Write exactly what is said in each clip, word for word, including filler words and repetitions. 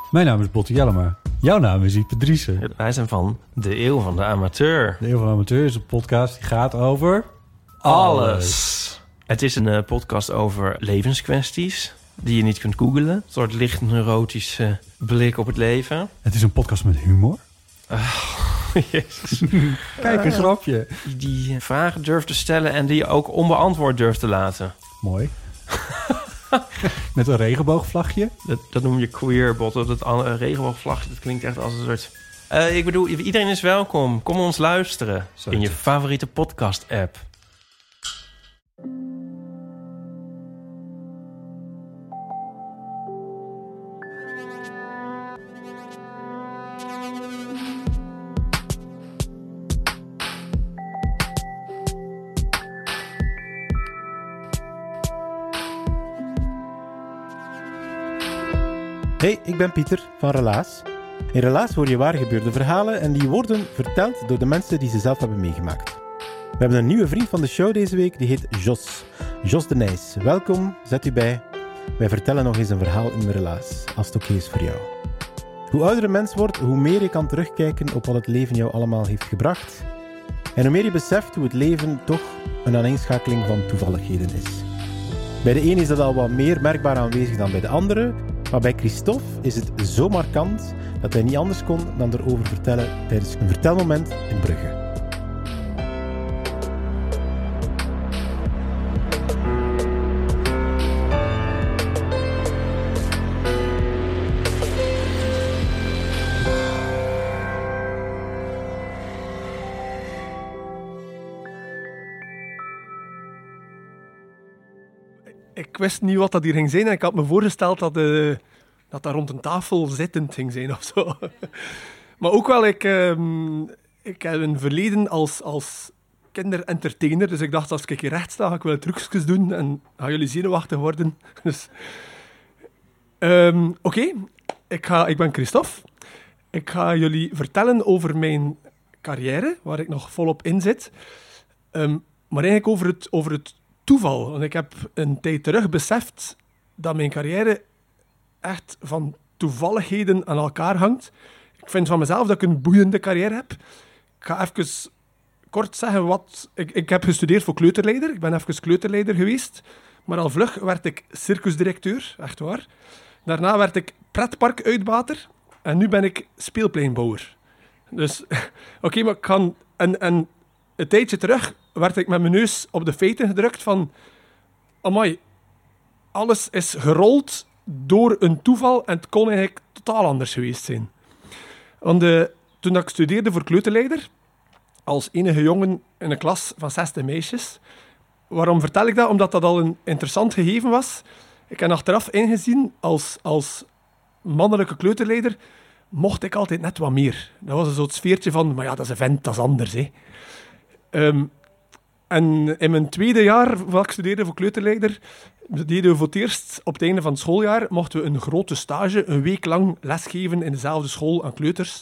Mijn naam is Botte Jellema. Jouw naam is Ipe Driessen. Wij zijn van De Eeuw van de Amateur. De Eeuw van de Amateur is een podcast die gaat over... Alles. alles. Het is een uh, podcast over levenskwesties die je niet kunt googlen. Een soort licht neurotische blik op het leven. Het is een podcast met humor. Oh, jezus. Kijk, een grapje. Die, die vragen durft te stellen en die je ook onbeantwoord durft te laten. Mooi. Met een regenboogvlagje. Dat, dat noem je queer, Botte. Dat uh, regenboogvlagje, dat klinkt echt als een soort... Uh, ik bedoel, iedereen is welkom. Kom ons luisteren Zo in je favoriete podcast-app. Hey, ik ben Pieter van Relaas. In Relaas hoor je waar gebeurde verhalen en die worden verteld door de mensen die ze zelf hebben meegemaakt. We hebben een nieuwe vriend van de show deze week, die heet Jos. Jos de Nijs. Welkom, zet u bij. Wij vertellen nog eens een verhaal in Relaas, als het oké is voor jou. Hoe ouder een mens wordt, hoe meer je kan terugkijken op wat het leven jou allemaal heeft gebracht. En hoe meer je beseft hoe het leven toch een aaneenschakeling van toevalligheden is. Bij de een is dat al wat meer merkbaar aanwezig dan bij de andere, maar bij Christophe is het zo markant dat hij niet anders kon dan erover vertellen tijdens een vertelmoment in Brugge. Ik wist niet wat dat hier ging zijn en ik had me voorgesteld dat, uh, dat dat rond een tafel zittend ging zijn of zo. Maar ook wel, ik, um, ik heb een verleden als, als kinderentertainer, dus ik dacht als ik hier recht sta, ga ik wel trucjes doen en gaan jullie zenuwachtig worden. Dus, um, Oké, okay. ik, ga, ik ben Christophe. Ik ga jullie vertellen over mijn carrière, waar ik nog volop in zit. Um, maar eigenlijk over het, over het toeval. Want ik heb een tijd terug beseft dat mijn carrière echt van toevalligheden aan elkaar hangt. Ik vind van mezelf dat ik een boeiende carrière heb. Ik ga even kort zeggen wat... Ik, ik heb gestudeerd voor kleuterleider. Ik ben even kleuterleider geweest. Maar al vlug werd ik circusdirecteur, echt waar. Daarna werd ik pretparkuitbater. En nu ben ik speelpleinbouwer. Dus, oké, okay, maar ik kan... En, en een tijdje terug werd ik met mijn neus op de feiten gedrukt van... Amai, alles is gerold door een toeval en het kon eigenlijk totaal anders geweest zijn. Want uh, toen ik studeerde voor kleuterleider, als enige jongen in een klas van zestig meisjes... Waarom vertel ik dat? Omdat dat al een interessant gegeven was. Ik heb achteraf ingezien, als, als mannelijke kleuterleider, mocht ik altijd net wat meer. Dat was een soort sfeertje van, maar ja, dat is een vent, dat is anders, hè. Um, en in mijn tweede jaar, waar ik studeerde voor kleuterleider, deden we voor het eerst op het einde van het schooljaar, mochten we een grote stage, een week lang lesgeven in dezelfde school aan kleuters.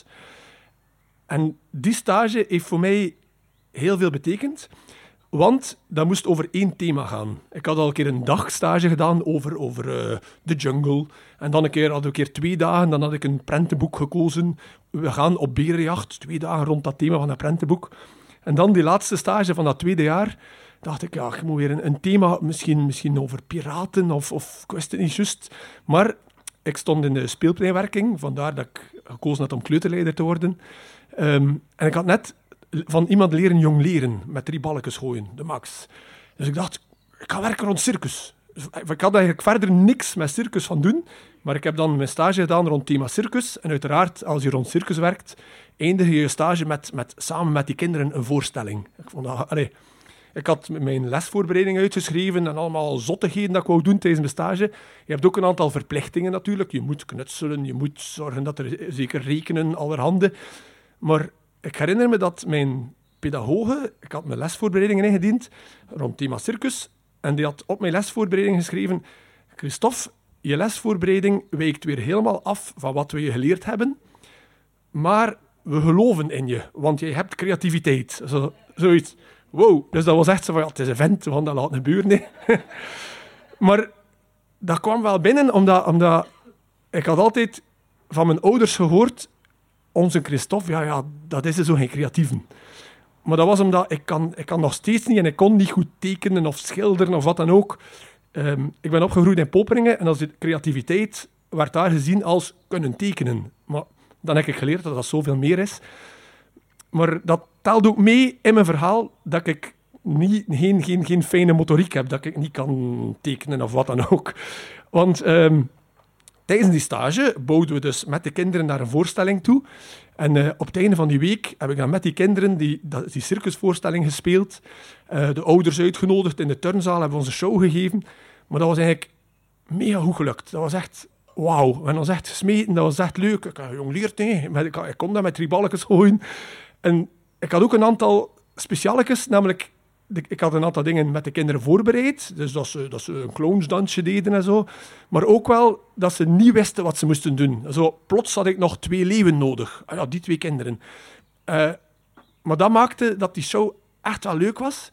En die stage heeft voor mij heel veel betekend, want dat moest over één thema gaan. Ik had al een keer een dagstage gedaan over, over uh, de jungle. En dan een keer, had ik een keer twee dagen, dan had ik een prentenboek gekozen. We gaan op berenjacht, twee dagen rond dat thema van dat prentenboek. En dan die laatste stage van dat tweede jaar, dacht ik, ja, ik moet weer een, een thema, misschien, misschien over piraten, of, of ik wist het niet juist. Maar ik stond in de speelpleinwerking, vandaar dat ik gekozen had om kleuterleider te worden. Um, en ik had net van iemand leren jong leren, met drie balletjes gooien, de max. Dus ik dacht, ik ga werken rond circus. Ik had eigenlijk verder niks met circus van doen, maar ik heb dan mijn stage gedaan rond thema circus. En uiteraard, als je rond circus werkt, eindig je je stage met, met, samen met die kinderen een voorstelling. Ik, vond dat, allee, ik had mijn lesvoorbereiding uitgeschreven en allemaal zottigheden dat ik wou doen tijdens mijn stage. Je hebt ook een aantal verplichtingen natuurlijk. Je moet knutselen, je moet zorgen dat er zeker rekenen, allerhande. Maar ik herinner me dat mijn pedagoge, ik had mijn lesvoorbereidingen ingediend rond thema circus, en die had op mijn lesvoorbereiding geschreven: Christophe, je lesvoorbereiding wijkt weer helemaal af van wat we je geleerd hebben, maar we geloven in je, want jij hebt creativiteit. Zo, zoiets. Wow, dus dat was echt zo van, ja, het is een vent, we gaan dat laten gebeuren. Nee. Maar dat kwam wel binnen, omdat, omdat ik had altijd van mijn ouders gehoord, onze Christophe, ja, ja, dat is zo geen creatieven. Maar dat was omdat ik kan, ik kan nog steeds niet en ik kon niet goed tekenen of schilderen of wat dan ook. Um, ik ben opgegroeid in Poperingen en als de creativiteit werd daar gezien als kunnen tekenen. Maar dan heb ik geleerd dat dat zoveel meer is. Maar dat telt ook mee in mijn verhaal dat ik niet, geen, geen, geen fijne motoriek heb, dat ik niet kan tekenen of wat dan ook. Want um, tijdens die stage bouwden we dus met de kinderen naar een voorstelling toe. En uh, op het einde van die week heb ik dan met die kinderen die, die circusvoorstelling gespeeld. Uh, de ouders uitgenodigd in de turnzaal, hebben we onze show gegeven. Maar dat was eigenlijk mega goed gelukt. Dat was echt wauw. We hebben ons echt gesmeten, dat was echt leuk. Ik had jong leerd, hè. Ik, ik kon dat met drie balletjes gooien. En ik had ook een aantal specialetjes, namelijk... Ik had een aantal dingen met de kinderen voorbereid. Dus dat ze, dat ze een clownsdansje deden en zo. Maar ook wel dat ze niet wisten wat ze moesten doen. Zo, plots had ik nog twee leeuwen nodig. Ah ja, die twee kinderen. Uh, maar dat maakte dat die show echt wel leuk was.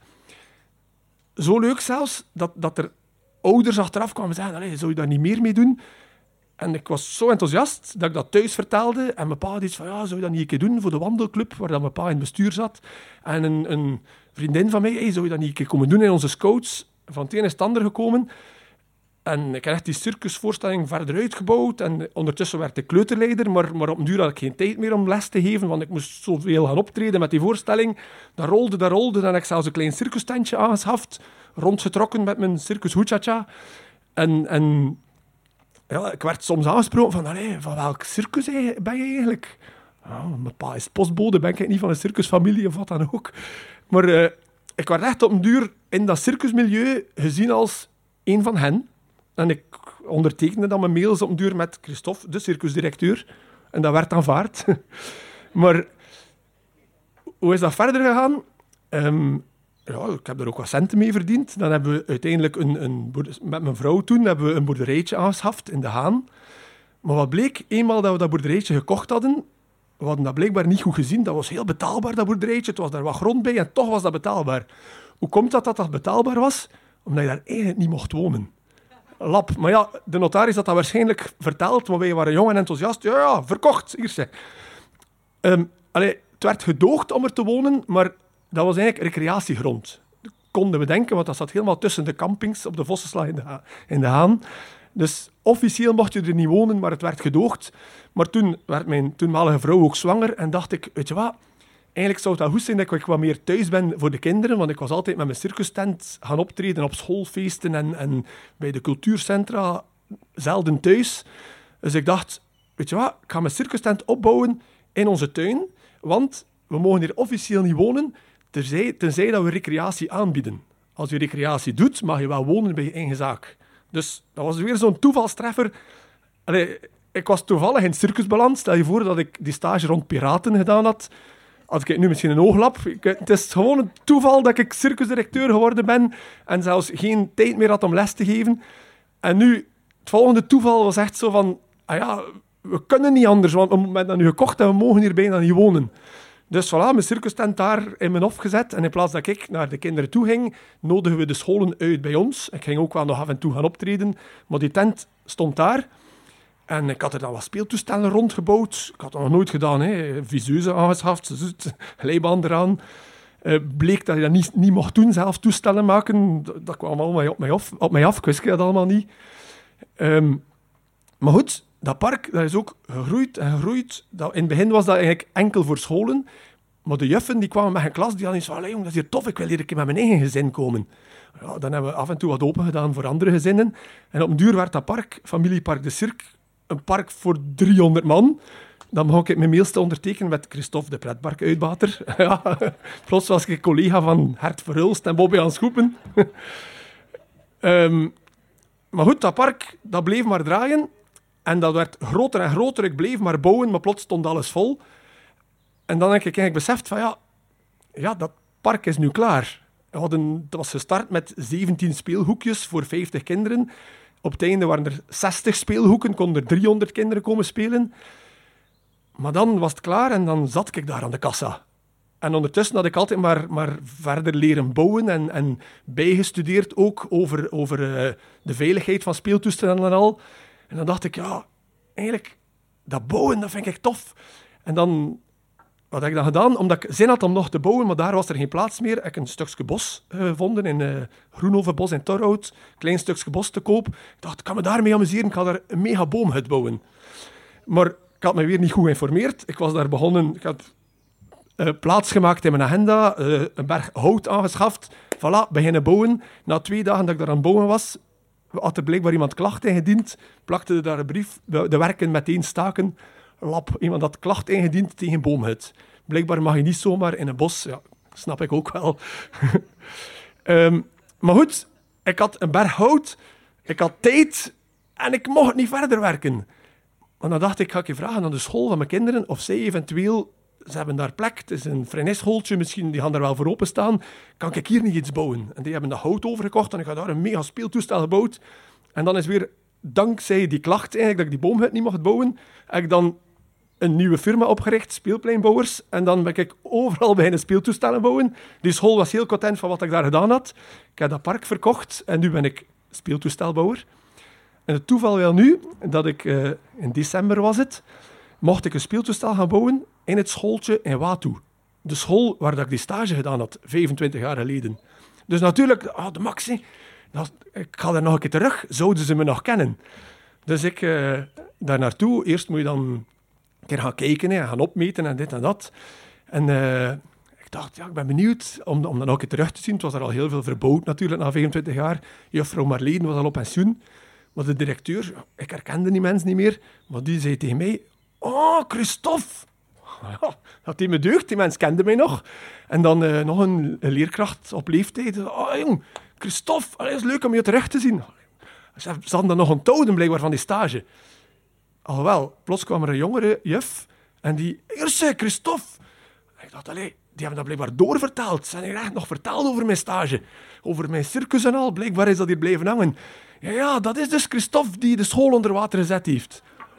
Zo leuk zelfs, dat, dat er ouders achteraf kwamen zeggen... Allee, zou je daar niet meer mee doen? En ik was zo enthousiast dat ik dat thuis vertelde. En mijn pa had iets van, ja, zou je dat niet een keer doen voor de wandelclub, waar dan mijn pa in het bestuur zat. En een, een vriendin van mij, hey, zou je dat niet een keer komen doen in onze scouts? Van het een is het ander gekomen. En ik heb echt die circusvoorstelling verder uitgebouwd. En ondertussen werd ik kleuterleider, maar, maar op een duur had ik geen tijd meer om les te geven, want ik moest zoveel gaan optreden met die voorstelling. Dat rolde, dat rolde. Dan heb ik zelfs een klein circustentje aangeschaft, rondgetrokken met mijn circus Hoechacha. En... en ja, ik werd soms aangesproken van, allee, van welk circus ben je eigenlijk? Oh, mijn pa is postbode, ben ik niet van een circusfamilie of wat dan ook. Maar uh, ik werd echt op een duur in dat circusmilieu gezien als een van hen. En ik ondertekende dan mijn mails op een duur met Christophe, de circusdirecteur. En dat werd aanvaard. Maar hoe is dat verder gegaan? Um, Ja, ik heb er ook wat centen mee verdiend. Dan hebben we uiteindelijk een, een boerder... met mijn vrouw toen hebben we een boerderijtje aangeschaft in De Haan. Maar wat bleek, eenmaal dat we dat boerderijtje gekocht hadden, we hadden dat blijkbaar niet goed gezien. Dat was heel betaalbaar, dat boerderijtje. Het was daar wat grond bij en toch was dat betaalbaar. Hoe komt dat dat dat betaalbaar was? Omdat je daar eigenlijk niet mocht wonen. Lap. Maar ja, de notaris had dat waarschijnlijk verteld, maar wij waren jong en enthousiast. Ja, ja, verkocht. Hier zeg. Um, allee, het werd gedoogd om er te wonen, maar... Dat was eigenlijk recreatiegrond. Dat konden we denken, want dat zat helemaal tussen de campings op de Vossenslag in de, ha- in de Haan. Dus officieel mocht je er niet wonen, maar het werd gedoogd. Maar toen werd mijn toenmalige vrouw ook zwanger en dacht ik, weet je wat, eigenlijk zou het wel goed zijn dat ik wat meer thuis ben voor de kinderen, want ik was altijd met mijn circustent gaan optreden op schoolfeesten en, en bij de cultuurcentra, zelden thuis. Dus ik dacht, weet je wat, ik ga mijn circustent opbouwen in onze tuin, want we mogen hier officieel niet wonen, Tenzij, tenzij dat we recreatie aanbieden. Als je recreatie doet, mag je wel wonen bij je eigen zaak. Dus dat was weer zo'n toevalstreffer. Allee, ik was toevallig in het circus beland. Stel je voor dat ik die stage rond piraten gedaan had. Had ik nu misschien een ooglap. Ik, het is gewoon een toeval dat ik circusdirecteur geworden ben en zelfs geen tijd meer had om les te geven. En nu, het volgende toeval was echt zo van... Ah ja, we kunnen niet anders, want we hebben dat nu gekocht en we mogen hier bijna niet wonen. Dus voilà, mijn circustent daar in mijn hof gezet. En in plaats dat ik naar de kinderen toe ging, nodigen we de scholen uit bij ons. Ik ging ook wel nog af en toe gaan optreden. Maar die tent stond daar. En ik had er dan wat speeltoestellen rondgebouwd. Ik had dat nog nooit gedaan. Hè. Viseuze aangeschaft, glijbaan eraan. Uh, bleek dat je dat niet, niet mocht doen, zelf toestellen maken. Dat, dat kwam allemaal op mij af. Op mij af. Ik wist dat allemaal niet. Um, maar goed... Dat park dat is ook gegroeid en gegroeid. Dat, in het begin was dat eigenlijk enkel voor scholen. Maar de juffen die kwamen met een klas, die hadden iets van... Allee, jong, dat is hier tof, ik wil hier een keer met mijn eigen gezin komen. Ja, dan hebben we af en toe wat open gedaan voor andere gezinnen. En op een duur werd dat park, Familiepark de Cirque, een park voor driehonderd man. Dan begon ik mijn mails te ondertekenen met Christophe, de pretparkuitbater. Ja, plots was ik collega van Hert Verhulst en Bobby aan Schoepen. um, maar goed, dat park dat bleef maar draaien. En dat werd groter en groter. Ik bleef maar bouwen, maar plots stond alles vol. En dan heb ik eigenlijk beseft van ja, ja dat park is nu klaar. We hadden, dat was gestart met zeventien speelhoekjes voor vijftig kinderen. Op het einde waren er zestig speelhoeken, konden er driehonderd kinderen komen spelen. Maar dan was het klaar en dan zat ik daar aan de kassa. En ondertussen had ik altijd maar, maar verder leren bouwen en, en bijgestudeerd ook over, over uh, de veiligheid van speeltoestellen en al. En dan dacht ik, ja, eigenlijk dat bouwen, dat vind ik tof. En dan, wat heb ik dan gedaan? Omdat ik zin had om nog te bouwen, maar daar was er geen plaats meer. Ik heb een stukje bos gevonden in uh, Groenhovenbos in Torhout. Een klein stukje bos te koop. Ik dacht, ik kan me daarmee amuseren. Ik ga daar een mega boomhut bouwen. Maar ik had me weer niet goed geïnformeerd. Ik was daar begonnen... Ik had uh, plaats gemaakt in mijn agenda. Uh, een berg hout aangeschaft. Voilà, beginnen bouwen. Na twee dagen dat ik daar aan het bouwen was, had er blijkbaar iemand klacht ingediend. Plakte er daar een brief. De, de werken meteen staken. Lap, iemand had klacht ingediend tegen boomhut. Blijkbaar mag je niet zomaar in een bos. Ja, snap ik ook wel. um, maar goed, ik had een berg hout. Ik had tijd. En ik mocht niet verder werken. Maar dan dacht ik, ga ik je vragen aan de school van mijn kinderen of zij eventueel... Ze hebben daar plek, het is een freineschooltje, misschien die gaan er wel voor openstaan. Kan ik hier niet iets bouwen? En die hebben dat hout overgekocht en ik had daar een mega speeltoestel gebouwd. En dan is weer, dankzij die klacht eigenlijk, dat ik die boomhut niet mocht bouwen, heb ik dan een nieuwe firma opgericht, Speelpleinbouwers. En dan ben ik overal beginnen speeltoestellen bouwen. Die school was heel content van wat ik daar gedaan had. Ik heb dat park verkocht en nu ben ik speeltoestelbouwer. En het toeval wel nu, dat ik, uh, in december was het, mocht ik een speeltoestel gaan bouwen in het schooltje in Watu. De school waar dat ik die stage gedaan had, vijfentwintig jaar geleden. Dus natuurlijk, oh, de Maxi, dat, ik ga daar nog een keer terug, zouden ze me nog kennen. Dus ik uh, daar naartoe, eerst moet je dan een keer gaan kijken en gaan opmeten en dit en dat. En uh, ik dacht, ja, ik ben benieuwd om, om dat nog een keer terug te zien. Het was er al heel veel verbouwd natuurlijk, na vijfentwintig jaar. Juffrouw Marleen was al op pensioen. Maar de directeur, ik herkende die mensen niet meer, maar die zei tegen mij, oh, Christophe. Ja, dat die me deugd, die mens kende mij nog. En dan uh, nog een, een leerkracht op leeftijd. Oh, jong, Christophe, het is leuk om je terug te zien. Ze hadden dan nog onthouden, blijkbaar, van die stage. Alhoewel, plots kwam er een jongere juf en die... Eerst, Christophe. En ik dacht, allee, die hebben dat blijkbaar doorvertaald. Ze hebben echt nog verteld over mijn stage. Over mijn circus en al. Blijkbaar is dat hier blijven hangen. Ja, ja, dat is dus Christophe die de school onder water gezet heeft.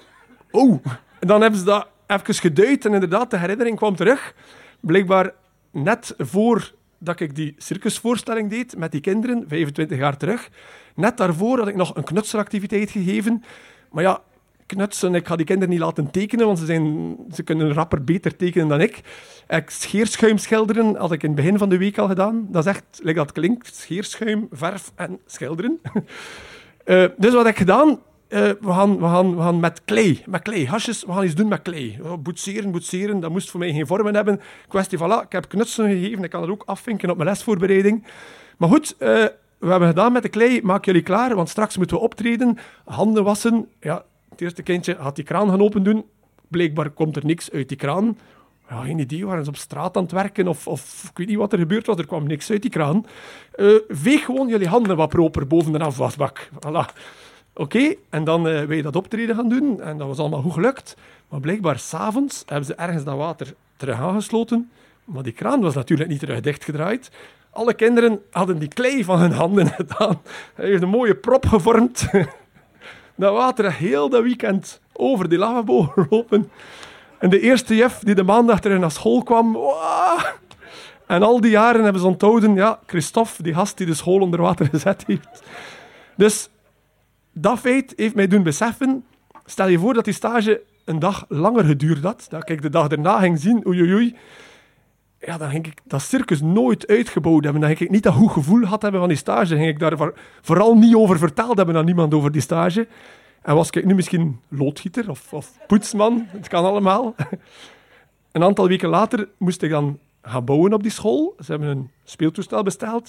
Oh, en dan hebben ze dat even geduid en inderdaad, de herinnering kwam terug. Blijkbaar net voordat ik die circusvoorstelling deed met die kinderen, vijfentwintig jaar terug, net daarvoor had ik nog een knutselactiviteit gegeven. Maar ja, knutsen, ik ga die kinderen niet laten tekenen, want ze, zijn, ze kunnen rapper beter tekenen dan ik. ik scheerschuim schilderen had ik in het begin van de week al gedaan. Dat is echt, like dat klinkt, scheerschuim, verf en schilderen. uh, dus wat heb ik gedaan? Uh, we, gaan, we, gaan, we gaan met klei, met klei, hasjes, we gaan iets doen met klei. Oh, boetseren, boetseren, dat moest voor mij geen vormen hebben. Kwestie van, voilà, ik heb knutselen gegeven, ik kan het ook afvinken op mijn lesvoorbereiding. Maar goed, uh, we hebben gedaan met de klei, maak jullie klaar, want straks moeten we optreden, handen wassen. Ja, het eerste kindje had die kraan gaan open doen, blijkbaar komt er niks uit die kraan. Ja, geen idee, waren ze op straat aan het werken of, of ik weet niet wat er gebeurd was, er kwam niks uit die kraan. Uh, veeg gewoon jullie handen wat proper boven de afwasbak. Voilà. Oké, okay, en dan uh, wil je dat optreden gaan doen. En dat was allemaal goed gelukt. Maar blijkbaar, s'avonds hebben ze ergens dat water terug aangesloten. Maar die kraan was natuurlijk niet terug dichtgedraaid. Alle kinderen hadden die klei van hun handen gedaan. Hij heeft een mooie prop gevormd. Dat water heel dat weekend over die lavabo gelopen. En de eerste juf die de maandag terug naar school kwam... Wow! En al die jaren hebben ze onthouden... Ja, Christophe, die gast die de school onder water gezet heeft. Dus... Dat feit heeft mij doen beseffen, stel je voor dat die stage een dag langer geduurd had, dat ik de dag daarna ging zien, oei oei oei, ja, dan ging ik dat circus nooit uitgebouwd hebben, dan ging ik niet dat goed gevoel had hebben van die stage, dan ging ik daar vooral niet over verteld hebben aan niemand over die stage. En was ik nu misschien loodgieter of, of poetsman, het kan allemaal. Een aantal weken later moest ik dan gaan bouwen op die school, ze hebben een speeltoestel besteld.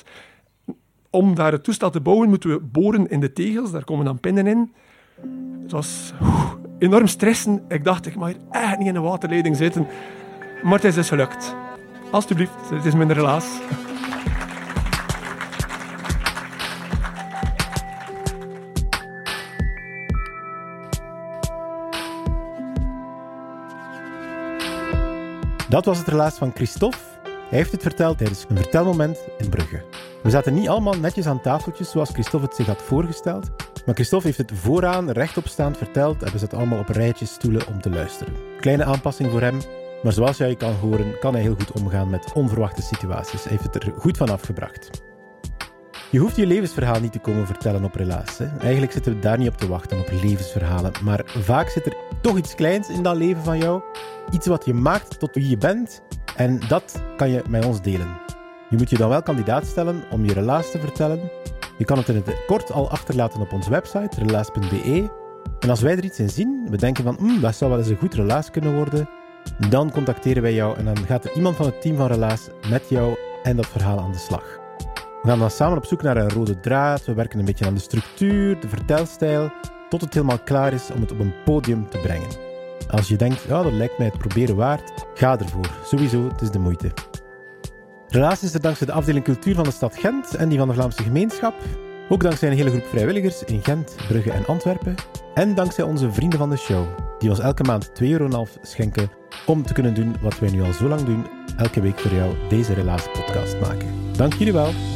Om daar het toestel te bouwen, moeten we boren in de tegels. Daar komen dan pinnen in. Het was oef, enorm stressen. Ik dacht, ik mag hier echt niet in een waterleiding zitten. Maar het is dus gelukt. Alsjeblieft, het is mijn relaas. Dat was het relaas van Christophe. Hij heeft het verteld tijdens een vertelmoment in Brugge. We zaten niet allemaal netjes aan tafeltjes zoals Christophe het zich had voorgesteld, maar Christophe heeft het vooraan rechtopstaand verteld en we zaten allemaal op rijtjes stoelen om te luisteren. Kleine aanpassing voor hem, maar zoals jij kan horen, kan hij heel goed omgaan met onverwachte situaties. Hij heeft het er goed van afgebracht. Je hoeft je levensverhaal niet te komen vertellen op Relaas. Hè. Eigenlijk zitten we daar niet op te wachten, op levensverhalen. Maar vaak zit er toch iets kleins in dat leven van jou. Iets wat je maakt tot wie je bent. En dat kan je met ons delen. Je moet je dan wel kandidaat stellen om je relaas te vertellen. Je kan het in het kort al achterlaten op onze website, relaas punt b e. En als wij er iets in zien, we denken van, mm, dat zou wel eens een goed relaas kunnen worden, dan contacteren wij jou en dan gaat er iemand van het team van Relaas met jou en dat verhaal aan de slag. We gaan dan samen op zoek naar een rode draad, we werken een beetje aan de structuur, de vertelstijl, tot het helemaal klaar is om het op een podium te brengen. Als je denkt, ja, dat lijkt mij het proberen waard, ga ervoor. Sowieso, het is de moeite. Relaas is er dankzij de afdeling cultuur van de stad Gent en die van de Vlaamse gemeenschap. Ook dankzij een hele groep vrijwilligers in Gent, Brugge en Antwerpen. En dankzij onze vrienden van de show, die ons elke maand twee euro en half schenken om te kunnen doen wat wij nu al zo lang doen, elke week voor jou deze Relaas podcast maken. Dank jullie wel.